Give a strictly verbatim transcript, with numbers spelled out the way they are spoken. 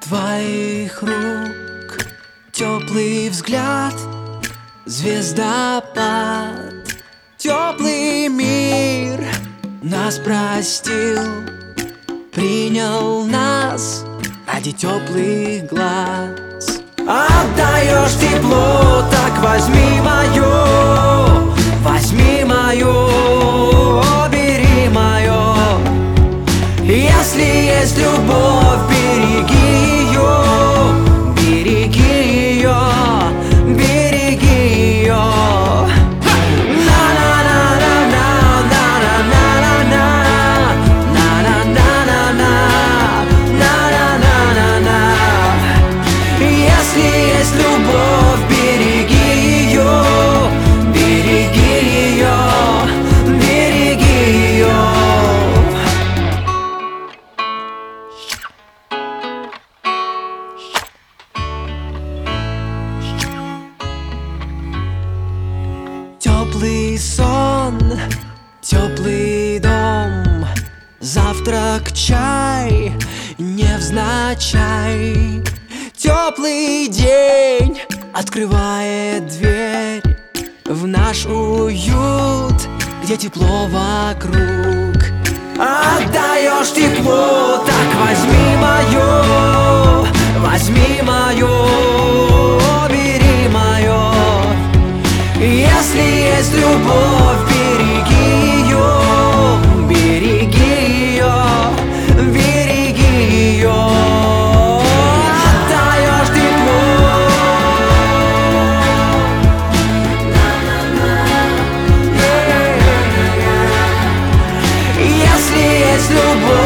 твоих рук теплый взгляд, звездопад. Теплый мир нас простил, принял нас ради теплых глаз. Отдаешь тепло, так возьми мое, возьми мое, бери мое. Если есть любовь, береги ее, береги ее, береги ее. Если есть любовь, береги ее, береги ее, береги ее. Теплый сон, теплый дом, завтрак, чай, невзначай. Теплый день открывает дверь в наш уют, где тепло вокруг. Отдаешь тепло, так возьми мое, возьми мое, бери мое. Если есть любовь, береги ее, береги ее, береги ее. Если есть любовь,